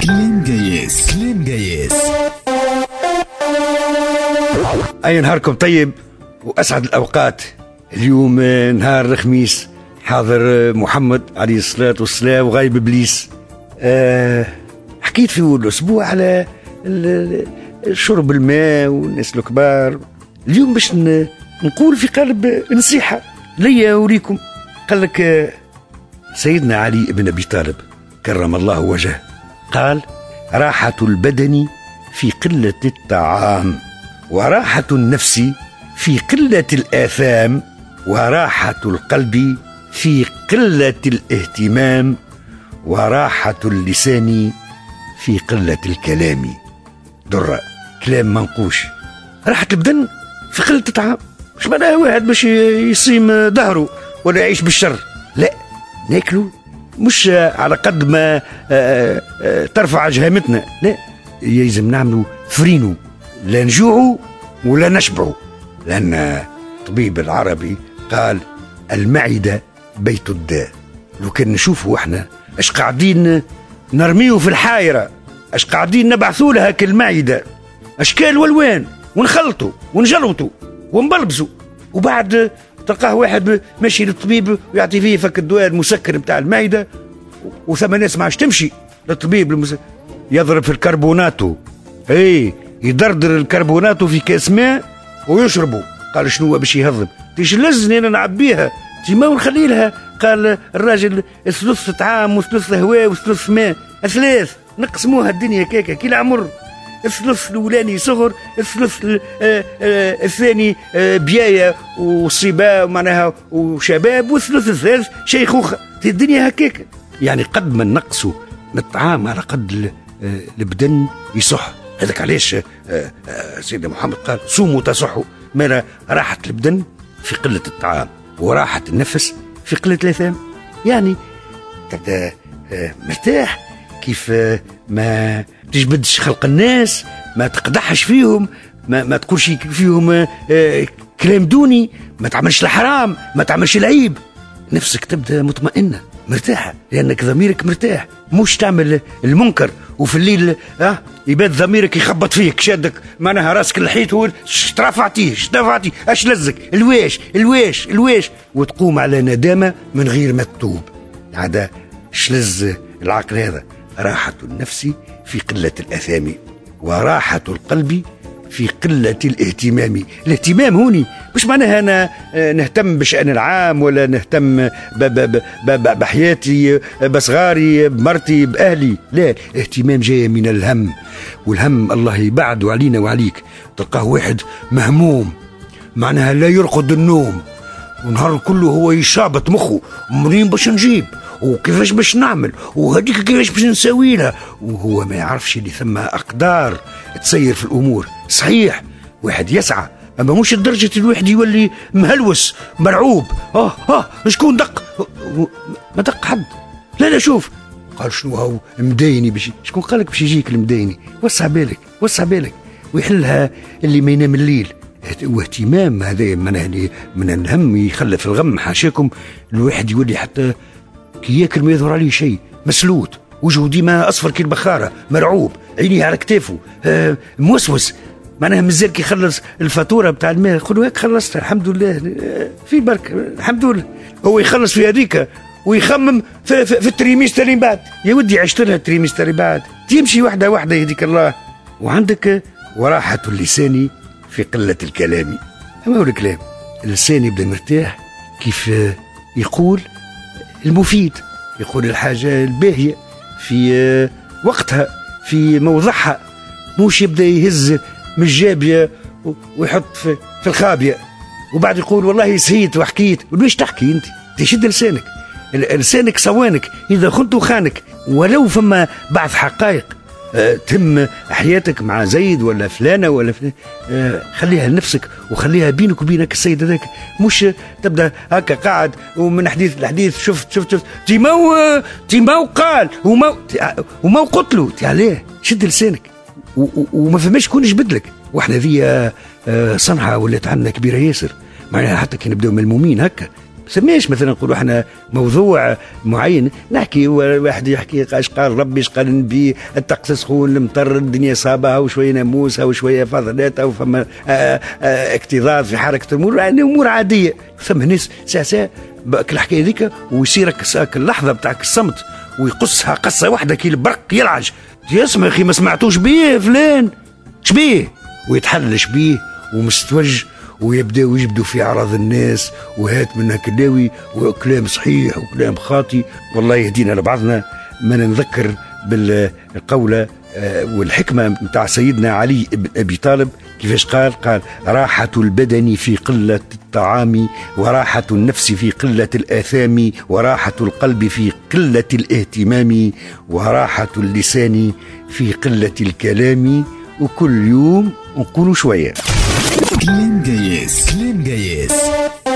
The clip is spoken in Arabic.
كلام جايز، كلام جايز. أي نهاركم طيب وأسعد الأوقات. اليوم نهار الخميس، حاضر محمد عليه الصلاة والسلام وغايب إبليس. حكيت في أول الأسبوع على شرب الماء والناس الكبار. اليوم باش نقول في قالب نصيحة ليا وليكم. قال لك سيدنا علي بن أبي طالب كرم الله وجهه، قال: راحة البدن في قلة الطعام، وراحة النفس في قلة الآثام، وراحة القلب في قلة الاهتمام، وراحة اللسان في قلة الكلام. درة كلام منقوش. راحة البدن في قلة الطعام، مش معناها واحد باش يصيم ظهره ولا يعيش بالشر، لا، ناكلوا مش على قد ما ترفع جهامتنا، لا، يلزم نعملوا فرينو، لا نجوعوا ولا نشبعوا. لأن الطبيب العربي قال: المعدة بيت الداء. لو كان نشوفوا احنا اش قاعدين نرميه في الحائرة، اش قاعدين نبعثوا لها كالمعدة اشكال والوان، ونخلطوا ونجلطوا ونبلبسوا، وبعد تلقاه واحد ماشي للطبيب ويعطي فيه فك الدواء المسكر بتاع المعدة، وثم ناس ما عادش تمشي للطبيب يضرب في الكربوناتو، يدردر الكربوناتو في كاس ماء ويشربوا. قال: شنو باش يهضم؟ تيش لزني انا نعبيها ما ونخلي لها. قال الراجل: ثلث طعام وثلث هواء وثلث ماء، ثلاث نقسموها الدنيا كيكا كي العمر. الثلث الاولاني صغر، الثلث الثاني بيايه وصبا معناها وشباب، والثلث الثالث شيخوخه. الدنيا هكاك، يعني قد ما نقصوا من الطعام على قد البدن يصح. هذاك علاش سيدنا محمد قال: صوموا تصحوا. ما راحة البدن في قلة الطعام، وراحة النفس في قلة الآثام. يعني تبدا مرتاح، كيف ما تجبدش خلق الناس، ما تقدحش فيهم، ما تقولش فيهم كلام دوني، ما تعملش الحرام، ما تعملش العيب. نفسك تبدا مطمئنة مرتاحة، لأنك ضميرك مرتاح، مش تعمل المنكر وفي الليل يبات ضميرك يخبط فيك، شادك معناها راسك الحيط، شترفعتيه اش لزك الواش، وتقوم على ندامة من غير ما تتوب. هذا شلز العقل. هذا راحة النفس في قلة الآثام، وراحة القلب في قلة الاهتمام. الاهتمام هوني مش معناها أنا نهتم بشأن العام، ولا نهتم بحياتي، بصغاري، بمرتي، بأهلي، لا. اهتمام جاي من الهم، والهم الله يبعد علينا وعليك. تلقاه واحد مهموم، معناها لا يرقد النوم، ونهار كله هو يشابط مخه، منين باش نجيب، وكيفاش باش نعمل، وهديك كيفاش باش نسوي لها، وهو ما يعرفش اللي ثم أقدار تسير في الأمور. صحيح واحد يسعى، أما مش لدرجة الواحد يولي مهلوس مرعوب. شكون دق؟ ما دق حد، لا شوف. قال: شنو هو مدايني؟ شكون قالك باش يجيك المدايني؟ وسع بالك ويحلها اللي ما ينام الليل. واهتمام هذا من الهم يخلف الغم. حاشاكم الواحد يولي حتى كي ياكل ما يظهر عليه شيء، مسلوت، وجهه ديما اصفر كي البخاره، مرعوب، عينيه على كتافه، موسوس، معناها مازال كي يخلص الفاتوره بتاع الماء يقول: هيك خلصتها الحمد لله، في بركه الحمد لله. هو يخلص في هذيك ويخمم في التريمستر اللي بعد. يا ودي عشت لها التريمستر اللي بعد، تمشي واحده يهديك الله. وعندك وراحه اللسان في قله الكلام. اما هو الكلام، اللسان يبدا مرتاح كيف يقول المفيد، يقول الحاجة الباهية في وقتها، في موضعها، موش يبدأ يهز من الجابية ويحط في الخابية، وبعد يقول والله سهيت وحكيت. وليش تحكي انت؟ تشد لسانك صوانك، إذا خنت خانك. ولو فما بعض حقائق تهم حياتك مع زيد ولا فلانة ولا خليها لنفسك، وخليها بينك وبينك السيد هذاك. مش تبدا هكا قاعد ومن حديث لحديث شفت تيماو قال وما قتلوا عليه. شد لسانك وما فماش شكون يجبد لك. واحنا ذي صنعة ولات عندنا كبيرة ياسر، معناها حتى كي نبداو ملمومين هكا سميش مثلا نقولوا احنا موضوع معين نحكي، واحد يحكي اش قال ربي اش قال النبي، الطقس سخون المطر الدنيا صابها وشويه ناموسها وشويه فضلاتها وفما اكتظاظ في حركه الامور، يعني امور عاديه. ثم ناس ساعه الحكايه ذيك ويصيرك اللحظه بتاعك الصمت ويقصها قصه واحده كي البرق يلعج، يسمع اخي ما سمعتوش بيه فلان شبيه، ويتحلش بيه ومستوج، ويبداو يجبدوا في اعراض الناس وهات منها كلاوي وكلام صحيح وكلام خاطي. والله يهدينا لبعضنا. ما نذكر بالقولة والحكمة متاع سيدنا علي بن أبي طالب كيفاش قال راحة البدن في قلة الطعام، وراحة النفس في قلة الآثام، وراحة القلب في قلة الاهتمام، وراحة اللسان في قلة الكلام، وكل يوم نقول شوية. كلام جايز.